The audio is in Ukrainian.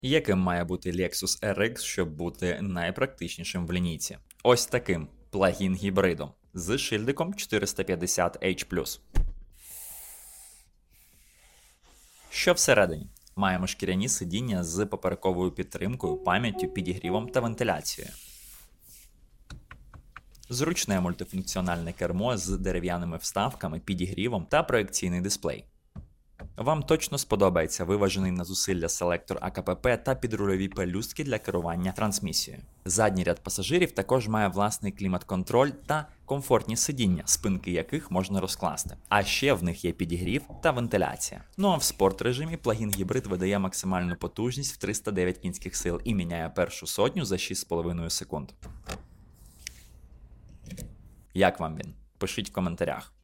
Яким має бути Lexus RX, щоб бути найпрактичнішим в лінійці? Ось таким плагін-гібридом з шильдиком 450H+. Що всередині? Маємо шкіряні сидіння з поперековою підтримкою, пам'яттю, підігрівом та вентиляцією. Зручне мультифункціональне кермо з дерев'яними вставками, підігрівом та проекційний дисплей. Вам точно сподобається виважений на зусилля селектор АКПП та підрульові пелюстки для керування трансмісією. Задній ряд пасажирів також має власний клімат-контроль та комфортні сидіння, спинки яких можна розкласти. А ще в них є підігрів та вентиляція. Ну а в спорт-режимі плагін-гібрид видає максимальну потужність в 309 кінських сил і міняє першу сотню за 6,5 секунд. Як вам він? Пишіть в коментарях.